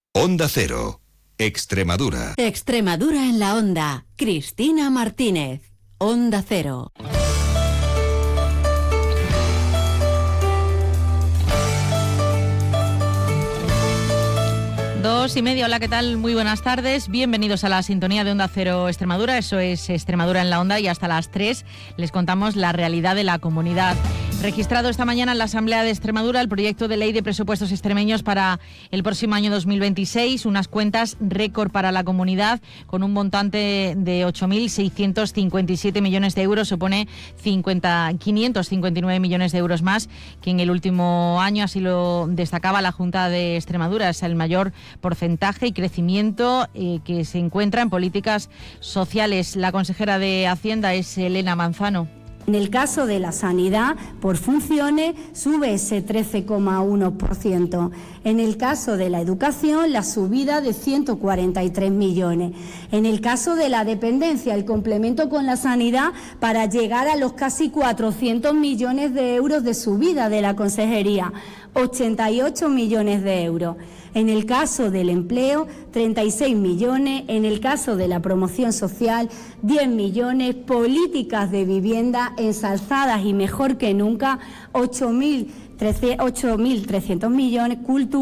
Onda Cero, Extremadura. Extremadura en la onda. Cristina Martínez, Onda Cero. Dos y media, hola, ¿qué tal? Muy buenas tardes, bienvenidos a la sintonía de Onda Cero Extremadura, eso es Extremadura en la onda, y hasta las 3 les contamos la realidad de la comunidad. Registrado esta mañana en la Asamblea de Extremadura el proyecto de ley de presupuestos extremeños para el próximo año 2026, unas cuentas récord para la comunidad, con un montante de 8.657 millones de euros, supone 559 millones de euros más que en el último año, así lo destacaba la Junta de Extremadura. Es el mayor porcentaje y crecimiento que se encuentra en políticas sociales. La consejera de Hacienda es Elena Manzano. En el caso de la sanidad, por funciones, sube ese 13,1%. En el caso de la educación, la subida de 143 millones. En el caso de la dependencia, el complemento con la sanidad para llegar a los casi 400 millones de euros de subida de la consejería, 88 millones de euros. En el caso del empleo, 36 millones. En el caso de la promoción social, 10 millones. Políticas de vivienda ensalzadas y mejor que nunca, 8.300 millones,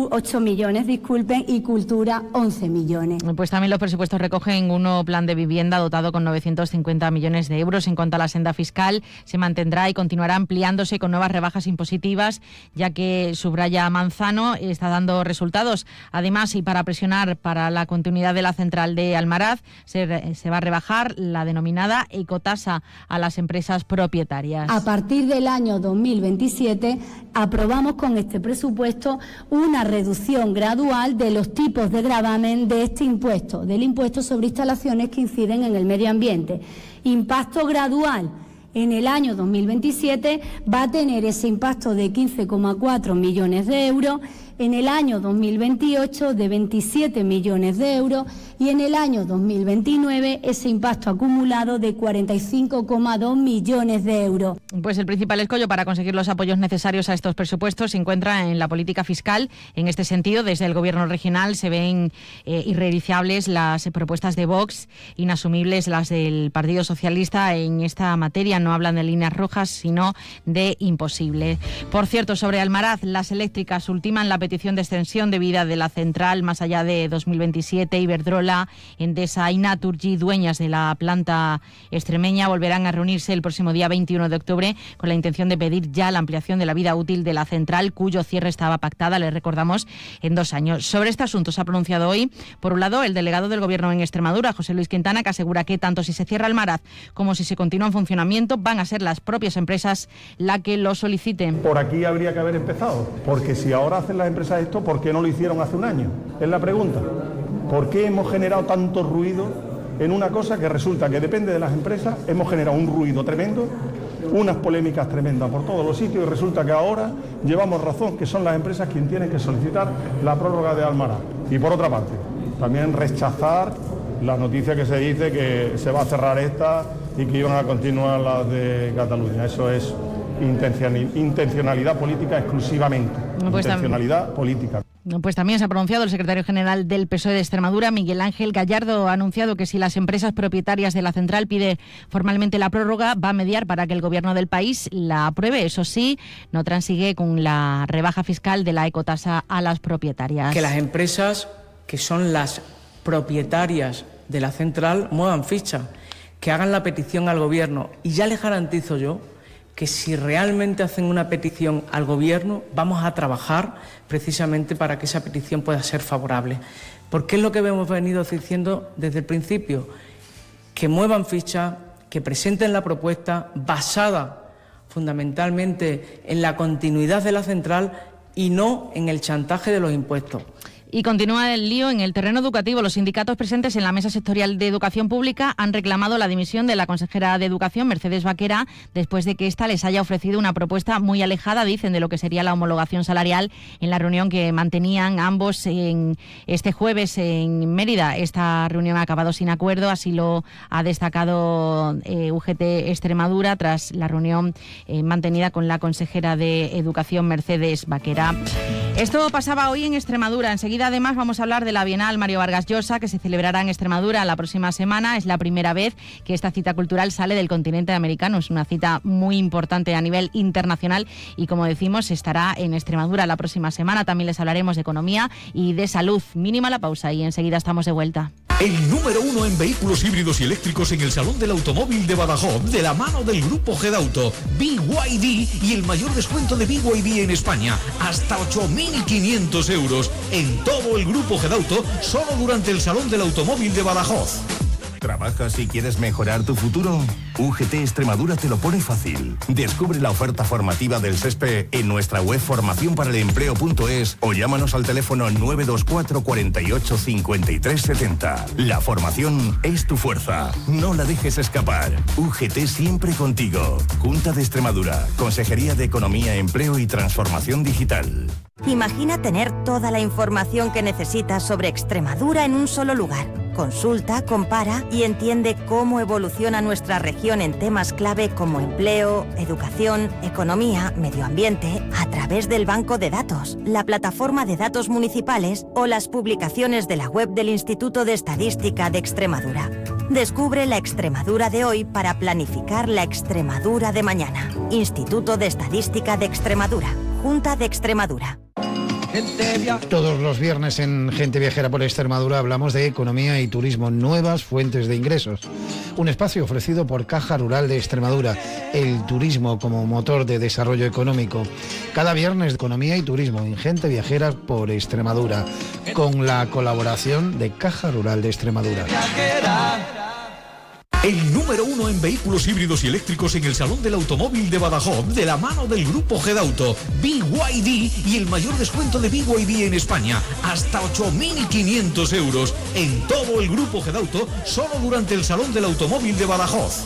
8 millones, disculpen, y cultura 11 millones. Pues también los presupuestos recogen un nuevo plan de vivienda dotado con 950 millones de euros. En cuanto a la senda fiscal, se mantendrá y continuará ampliándose con nuevas rebajas impositivas, ya que, subraya Manzano, está dando resultados. Además, y para presionar para la continuidad de la central de Almaraz, se va a rebajar la denominada ecotasa a las empresas propietarias. A partir del año 2027, aprobamos con este presupuesto una reducción gradual de los tipos de gravamen de este impuesto, del impuesto sobre instalaciones que inciden en el medio ambiente. Impacto gradual. En el año 2027 va a tener ese impacto de 15,4 millones de euros, en el año 2028 de 27 millones de euros y en el año 2029 ese impacto acumulado de 45,2 millones de euros. Pues el principal escollo para conseguir los apoyos necesarios a estos presupuestos se encuentra en la política fiscal. En este sentido, desde el Gobierno regional se ven irrealizables las propuestas de Vox, inasumibles las del Partido Socialista en esta materia. No hablan de líneas rojas, sino de imposible. Por cierto, sobre Almaraz, las eléctricas ultiman la petición de extensión de vida de la central más allá de 2027. Iberdrola, Endesa y Naturgy, dueñas de la planta extremeña, volverán a reunirse el próximo día 21 de octubre con la intención de pedir ya la ampliación de la vida útil de la central, cuyo cierre estaba pactada, les recordamos, en 2 años. Sobre este asunto se ha pronunciado hoy, por un lado, el delegado del Gobierno en Extremadura, José Luis Quintana, que asegura que tanto si se cierra Almaraz como si se continúa en funcionamiento, van a ser las propias empresas las que lo soliciten. Por aquí habría que haber empezado, porque si ahora hacen las empresas esto, ¿por qué no lo hicieron hace un año? Es la pregunta. ¿Por qué hemos generado tanto ruido en una cosa que resulta que depende de las empresas? Hemos generado un ruido tremendo, unas polémicas tremendas por todos los sitios, y resulta que ahora llevamos razón, que son las empresas quienes tienen que solicitar la prórroga de Almaraz. Y por otra parte, también rechazar la noticia que se dice que se va a cerrar esta y que iban a continuar las de Cataluña. Eso es intencionalidad política exclusivamente. Pues intencionalidad política. Pues también se ha pronunciado el secretario general del PSOE de Extremadura, Miguel Ángel Gallardo. Ha anunciado que si las empresas propietarias de la central piden formalmente la prórroga, va a mediar para que el gobierno del país la apruebe. Eso sí, no transigue con la rebaja fiscal de la ecotasa a las propietarias. Que las empresas que son las propietarias de la central muevan ficha, que hagan la petición al gobierno, y ya les garantizo yo que si realmente hacen una petición al Gobierno, vamos a trabajar precisamente para que esa petición pueda ser favorable. Porque es lo que hemos venido diciendo desde el principio, que muevan ficha, que presenten la propuesta basada fundamentalmente en la continuidad de la central y no en el chantaje de los impuestos. Y continúa el lío en el terreno educativo. Los sindicatos presentes en la Mesa Sectorial de Educación Pública han reclamado la dimisión de la consejera de Educación, Mercedes Vaquera, después de que ésta les haya ofrecido una propuesta muy alejada, dicen, de lo que sería la homologación salarial en la reunión que mantenían ambos en este jueves en Mérida. Esta reunión ha acabado sin acuerdo, así lo ha destacado UGT Extremadura tras la reunión mantenida con la consejera de Educación, Mercedes Vaquera. Esto pasaba hoy en Extremadura. Enseguida, además, vamos a hablar de la Bienal Mario Vargas Llosa, que se celebrará en Extremadura la próxima semana. Es la primera vez que esta cita cultural sale del continente americano. Es una cita muy importante a nivel internacional y, como decimos, estará en Extremadura la próxima semana. También les hablaremos de economía y de salud. Mínima la pausa y enseguida estamos de vuelta. El número 1 en vehículos híbridos y eléctricos en el Salón del Automóvil de Badajoz, de la mano del Grupo Gedauto, BYD, y el mayor descuento de BYD en España, hasta 8.500 euros en todo el Grupo Gedauto, solo durante el Salón del Automóvil de Badajoz. ¿Trabajas y quieres mejorar tu futuro? UGT Extremadura te lo pone fácil. Descubre la oferta formativa del SESPE en nuestra web formacionparalempleo.es o llámanos al teléfono 924 48 53 70. La formación es tu fuerza. No la dejes escapar. UGT siempre contigo. Junta de Extremadura. Consejería de Economía, Empleo y Transformación Digital. Imagina tener toda la información que necesitas sobre Extremadura en un solo lugar. Consulta, compara y entiende cómo evoluciona nuestra región en temas clave como empleo, educación, economía, medio ambiente, a través del banco de datos, la plataforma de datos municipales o las publicaciones de la web del Instituto de Estadística de Extremadura. Descubre la Extremadura de hoy para planificar la Extremadura de mañana. Instituto de Estadística de Extremadura. Junta de Extremadura. Todos los viernes en Gente Viajera por Extremadura hablamos de economía y turismo, nuevas fuentes de ingresos. Un espacio ofrecido por Caja Rural de Extremadura, el turismo como motor de desarrollo económico. Cada viernes economía y turismo en Gente Viajera por Extremadura, con la colaboración de Caja Rural de Extremadura. El número 1 en vehículos híbridos y eléctricos en el Salón del Automóvil de Badajoz, de la mano del Grupo Gedauto, BYD, y el mayor descuento de BYD en España, hasta 8.500 euros en todo el Grupo Gedauto, solo durante el Salón del Automóvil de Badajoz.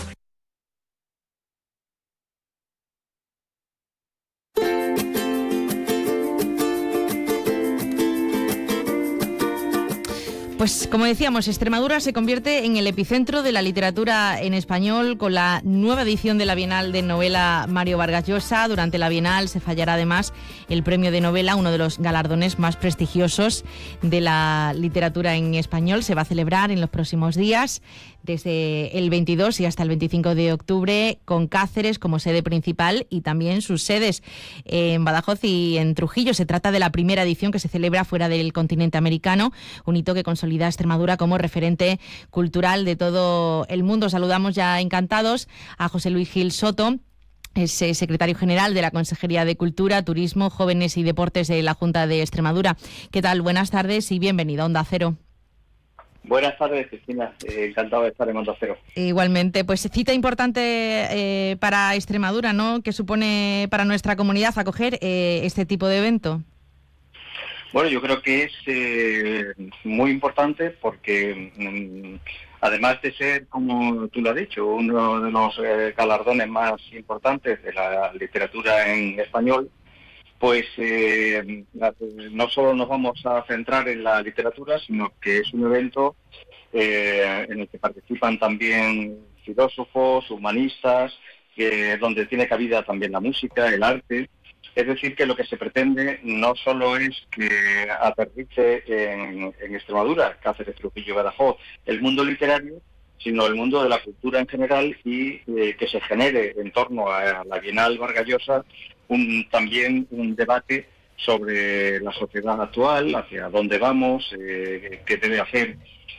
Pues como decíamos, Extremadura se convierte en el epicentro de la literatura en español con la nueva edición de la Bienal de Novela Mario Vargas Llosa. Durante la Bienal se fallará además el premio de novela, uno de los galardones más prestigiosos de la literatura en español. Se va a celebrar en los próximos días, desde el 22 y hasta el 25 de octubre, con Cáceres como sede principal y también sus sedes en Badajoz y en Trujillo. Se trata de la primera edición que se celebra fuera del continente americano, un hito que consolida a Extremadura como referente cultural de todo el mundo. Saludamos ya encantados a José Luis Gil Soto, es secretario general de la Consejería de Cultura, Turismo, Jóvenes y Deportes de la Junta de Extremadura. ¿Qué tal? Buenas tardes y bienvenido a Onda Cero. Buenas tardes, Cristina. Encantado de estar en Onda Cero. Igualmente, pues cita importante para Extremadura, ¿no?, que supone para nuestra comunidad acoger este tipo de evento. Bueno, yo creo que es muy importante porque además de ser, como tú lo has dicho, uno de los galardones más importantes de la literatura en español, pues no solo nos vamos a centrar en la literatura, sino que es un evento en el que participan también filósofos, humanistas, donde tiene cabida también la música, el arte. Es decir, que lo que se pretende no solo es que aterrice en Extremadura, Cáceres, Trujillo y Badajoz, el mundo literario, sino el mundo de la cultura en general y que se genere en torno a la Bienal Vargas Llosa también un debate sobre la sociedad actual, hacia dónde vamos, qué debe hacer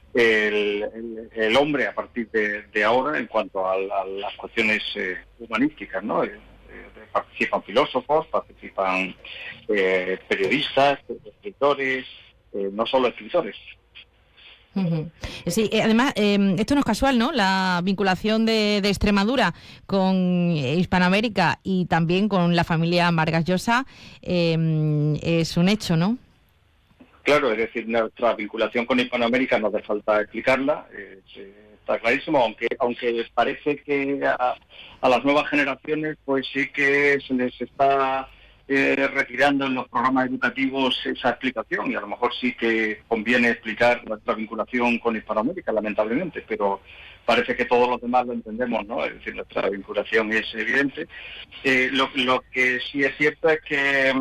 el hombre a partir de ahora en cuanto a las cuestiones humanísticas, ¿no? Participan filósofos, participan periodistas, escritores, no solo escritores. Uh-huh. Sí, además, esto no es casual, ¿no? La vinculación de Extremadura con Hispanoamérica y también con la familia Vargas Llosa es un hecho, ¿no? Claro, es decir, nuestra vinculación con Hispanoamérica no hace falta explicarla, está clarísimo, aunque parece que a las nuevas generaciones pues sí que se les está retirando en los programas educativos esa explicación, y a lo mejor sí que conviene explicar nuestra vinculación con Hispanoamérica, lamentablemente, pero parece que todos los demás lo entendemos, ¿no? Es decir, nuestra vinculación es evidente. Lo que sí es cierto es que,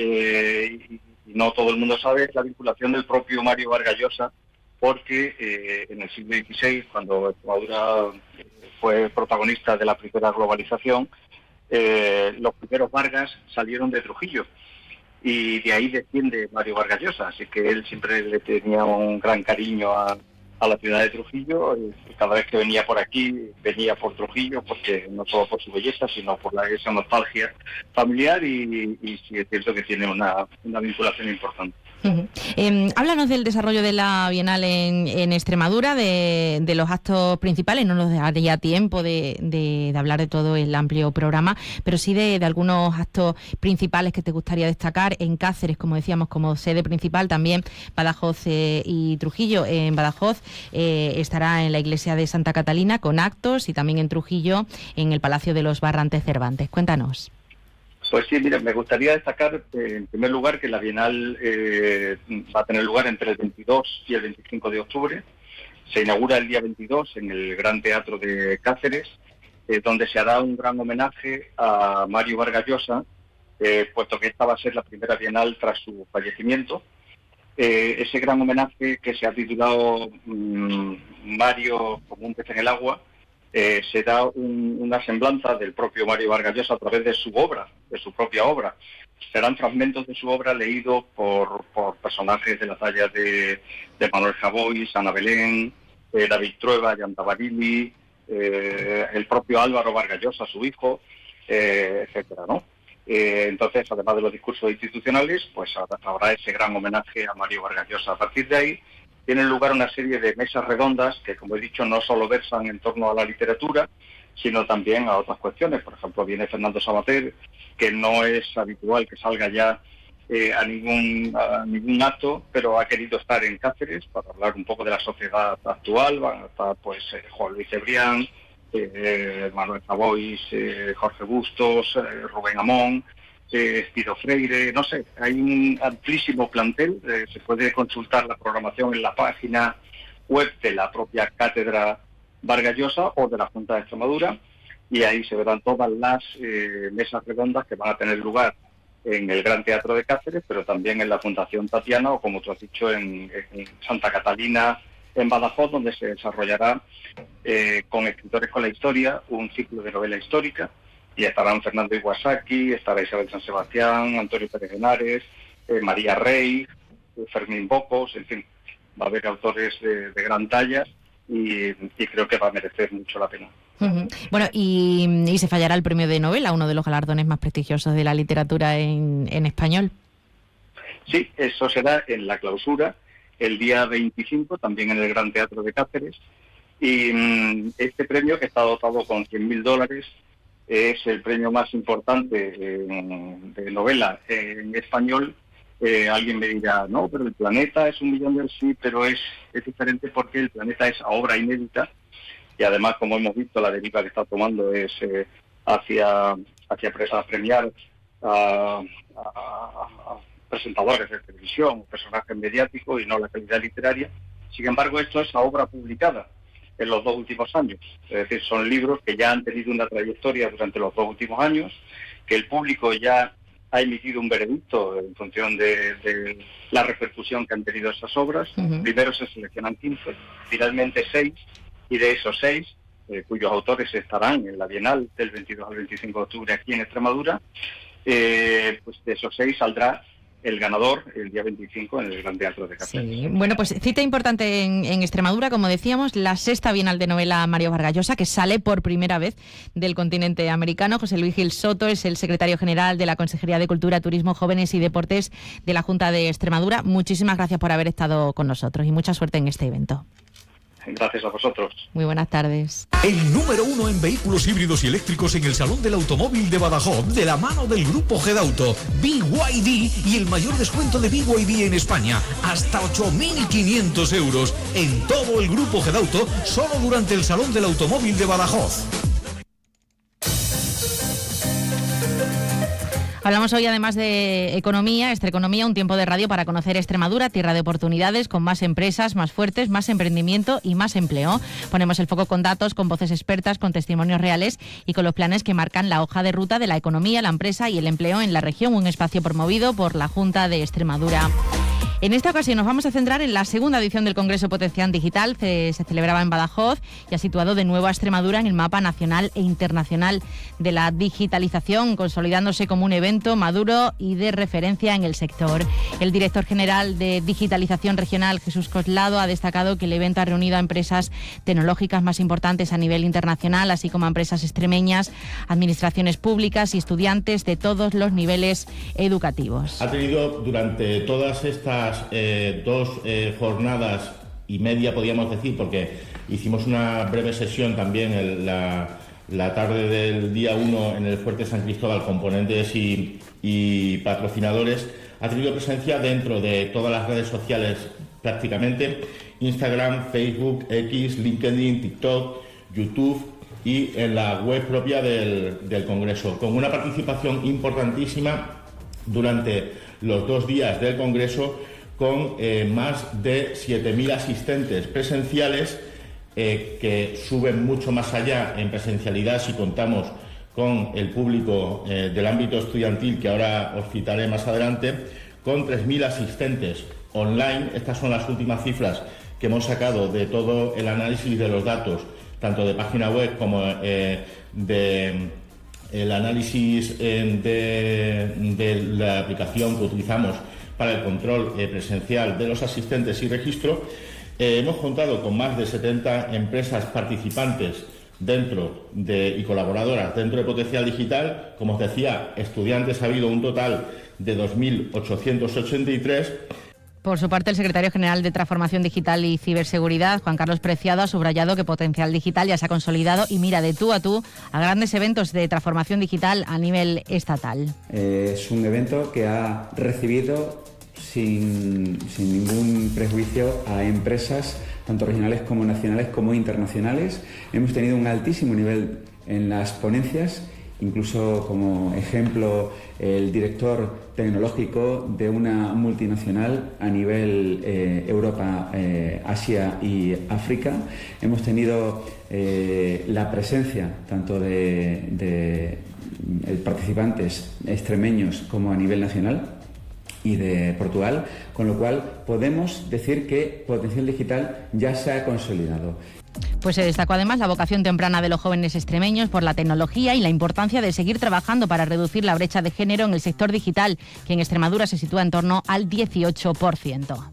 y no todo el mundo sabe, es la vinculación del propio Mario Vargas Llosa, porque en el siglo XVI, cuando Extremadura fue protagonista de la primera globalización, los primeros Vargas salieron de Trujillo, y de ahí desciende Mario Vargas Llosa, así que él siempre le tenía un gran cariño a la ciudad de Trujillo, y cada vez que venía por aquí, venía por Trujillo, porque no solo por su belleza, sino por esa nostalgia familiar, y sí es cierto que tiene una vinculación importante. Háblanos del desarrollo de la Bienal en Extremadura, de los actos principales. No nos daría tiempo de hablar de todo el amplio programa, pero sí de algunos actos principales que te gustaría destacar en Cáceres, como decíamos, como sede principal, también Badajoz y Trujillo. En Badajoz estará en la iglesia de Santa Catalina con actos, y también en Trujillo en el Palacio de los Barrantes Cervantes. Cuéntanos. Pues sí, mira, me gustaría destacar en primer lugar que la Bienal va a tener lugar entre el 22 y el 25 de octubre. Se inaugura el día 22 en el Gran Teatro de Cáceres, donde se hará un gran homenaje a Mario Vargas Llosa, puesto que esta va a ser la primera Bienal tras su fallecimiento. Ese gran homenaje, que se ha titulado Mario como un pez en el agua, será una semblanza del propio Mario Vargas Llosa a través de su obra, de su propia obra. Serán fragmentos de su obra leídos por personajes de la talla de Manuel Javois, Ana Belén, David Trueba, Yanta Barili, el propio Álvaro Vargas Llosa, su hijo, etcétera, ¿no? Entonces, además de los discursos institucionales, pues habrá ese gran homenaje a Mario Vargas Llosa. A partir de ahí tienen lugar una serie de mesas redondas que, como he dicho, no solo versan en torno a la literatura, sino también a otras cuestiones. Por ejemplo, viene Fernando Sabater, que no es habitual que salga ya a ningún acto, pero ha querido estar en Cáceres para hablar un poco de la sociedad actual. Van a estar pues Juan Luis Cebrián, Manuel Javois, Jorge Bustos, Rubén Amón, Espido Freire, no sé, hay un amplísimo plantel. Se puede consultar la programación en la página web de la propia Cátedra Vargas Llosa o de la Junta de Extremadura, y ahí se verán todas las mesas redondas que van a tener lugar en el Gran Teatro de Cáceres, pero también en la Fundación Tatiana, o como tú has dicho, en Santa Catalina, en Badajoz, donde se desarrollará con escritores con la historia un ciclo de novela histórica. Y estarán Fernando Iwasaki, estará Isabel San Sebastián, Antonio Pérez Henares, María Rey, Fermín Bocos, en fin, va a haber autores de gran talla, y creo que va a merecer mucho la pena. Bueno, y se fallará el premio de novela, uno de los galardones más prestigiosos de la literatura en español. Sí, eso será en la clausura, el día 25, también en el Gran Teatro de Cáceres, y este premio, que está dotado con $100.000, es el premio más importante de novela en español. Alguien me dirá, no, pero El Planeta es $1 millón, sí, pero es diferente, porque El Planeta es a obra inédita, y además, como hemos visto, la deriva que está tomando es hacia premiar a presentadores de televisión, personajes mediáticos, y no la calidad literaria. Sin embargo, esto es a obra publicada en los 2 últimos años. Es decir, son libros que ya han tenido una trayectoria durante los 2 últimos años, que el público ya ha emitido un veredicto en función de la repercusión que han tenido esas obras. Primero se seleccionan 15, finalmente 6, y de esos 6, cuyos autores estarán en la Bienal del 22 al 25 de octubre aquí en Extremadura, pues de esos 6 saldrá el ganador el día 25 en el Gran Teatro de Cáceres. Sí. Bueno, pues cita importante en Extremadura, como decíamos, la 6ª Bienal de Novela Mario Vargas Llosa, que sale por primera vez del continente americano. José Luis Gil Soto es el secretario general de la Consejería de Cultura, Turismo, Jóvenes y Deportes de la Junta de Extremadura. Muchísimas gracias por haber estado con nosotros y mucha suerte en este evento. Gracias a vosotros. Muy buenas tardes. El número 1 en vehículos híbridos y eléctricos en el Salón del Automóvil de Badajoz, de la mano del Grupo Gedauto, BYD, y el mayor descuento de BYD en España, hasta 8.500 euros en todo el Grupo Gedauto, solo durante el Salón del Automóvil de Badajoz. Hablamos hoy además de economía, Extraeconomía, un tiempo de radio para conocer Extremadura, tierra de oportunidades, con más empresas, más fuertes, más emprendimiento y más empleo. Ponemos el foco con datos, con voces expertas, con testimonios reales y con los planes que marcan la hoja de ruta de la economía, la empresa y el empleo en la región, un espacio promovido por la Junta de Extremadura. En esta ocasión nos vamos a centrar en la segunda edición del Congreso Potencial Digital, que se celebraba en Badajoz y ha situado de nuevo a Extremadura en el mapa nacional e internacional de la digitalización, consolidándose como un evento maduro y de referencia en el sector. El director general de Digitalización Regional, Jesús Coslado, ha destacado que el evento ha reunido a empresas tecnológicas más importantes a nivel internacional, así como a empresas extremeñas, administraciones públicas y estudiantes de todos los niveles educativos. Ha tenido durante todas estas dos jornadas y media, podríamos decir, porque hicimos una breve sesión también la tarde del día 1 en el Fuerte San Cristóbal con ponentes y patrocinadores, ha tenido presencia dentro de todas las redes sociales prácticamente: Instagram, Facebook, X, LinkedIn, TikTok, YouTube y en la web propia del Congreso, con una participación importantísima durante los 2 días del Congreso, con más de 7.000 asistentes presenciales, que suben mucho más allá en presencialidad si contamos con el público del ámbito estudiantil, que ahora os citaré más adelante, con 3.000 asistentes online. Estas son las últimas cifras que hemos sacado de todo el análisis de los datos, tanto de página web como de el análisis de la aplicación que utilizamos para el control presencial de los asistentes y registro. Hemos contado con más de 70 empresas participantes y colaboradoras dentro de Potencial Digital. Como os decía, estudiantes ha habido un total de 2.883. Por su parte, el secretario general de Transformación Digital y Ciberseguridad, Juan Carlos Preciado, ha subrayado que Potencial Digital ya se ha consolidado y mira de tú a tú a grandes eventos de transformación digital a nivel estatal. Es un evento que ha recibido sin ningún prejuicio a empresas tanto regionales como nacionales como internacionales. Hemos tenido un altísimo nivel en las ponencias. Incluso como ejemplo, el director tecnológico de una multinacional a nivel Europa, Asia y África. Hemos tenido la presencia tanto de participantes extremeños como a nivel nacional y de Portugal, con lo cual podemos decir que Potencial Digital ya se ha consolidado. Pues se destacó además la vocación temprana de los jóvenes extremeños por la tecnología y la importancia de seguir trabajando para reducir la brecha de género en el sector digital, que en Extremadura se sitúa en torno al 18%.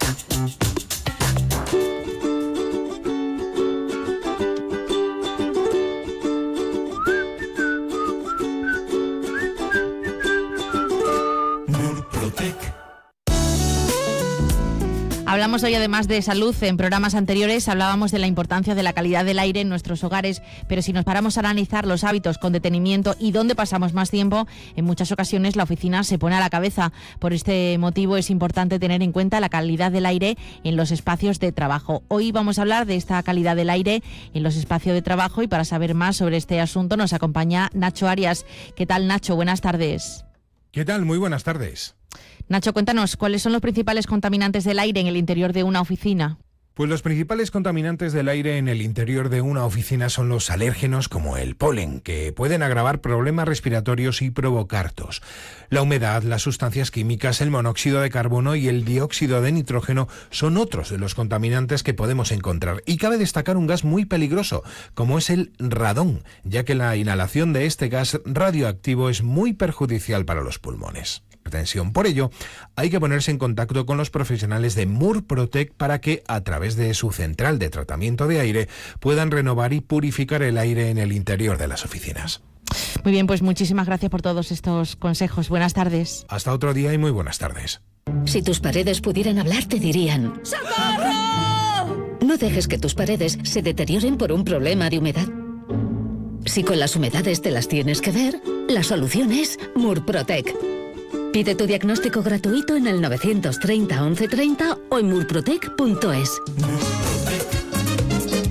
Hablamos hoy además de salud. En programas anteriores hablábamos de la importancia de la calidad del aire en nuestros hogares, pero si nos paramos a analizar los hábitos con detenimiento y dónde pasamos más tiempo, en muchas ocasiones la oficina se pone a la cabeza. Por este motivo es importante tener en cuenta la calidad del aire en los espacios de trabajo. Hoy vamos a hablar de esta calidad del aire en los espacios de trabajo y para saber más sobre este asunto nos acompaña Nacho Arias. ¿Qué tal, Nacho? Buenas tardes. ¿Qué tal? Muy buenas tardes. Nacho, cuéntanos, ¿cuáles son los principales contaminantes del aire en el interior de una oficina? Pues los principales contaminantes del aire en el interior de una oficina son los alérgenos como el polen, que pueden agravar problemas respiratorios y provocar tos. La humedad, las sustancias químicas, el monóxido de carbono y el dióxido de nitrógeno son otros de los contaminantes que podemos encontrar. Y cabe destacar un gas muy peligroso, como es el radón, ya que la inhalación de este gas radioactivo es muy perjudicial para los pulmones. Por ello, hay que ponerse en contacto con los profesionales de Murprotec para que, a través de su central de tratamiento de aire, puedan renovar y purificar el aire en el interior de las oficinas. Muy bien, pues muchísimas gracias por todos estos consejos. Buenas tardes. Hasta otro día y muy buenas tardes. Si tus paredes pudieran hablar, te dirían: ¡socorro! No dejes que tus paredes se deterioren por un problema de humedad. Si con las humedades te las tienes que ver, la solución es Murprotec. Pide tu diagnóstico gratuito en el 930 1130 o en murprotec.es.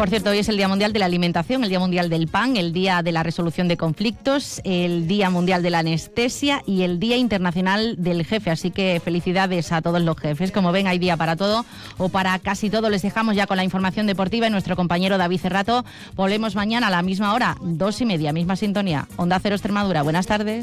Por cierto, hoy es el Día Mundial de la Alimentación, el Día Mundial del Pan, el Día de la Resolución de Conflictos, el Día Mundial de la Anestesia y el Día Internacional del Jefe. Así que felicidades a todos los jefes. Como ven, hay día para todo o para casi todo. Les dejamos ya con la información deportiva y nuestro compañero David Cerrato. Volvemos mañana a la misma hora, 2:30, misma sintonía. Onda Cero Extremadura. Buenas tardes.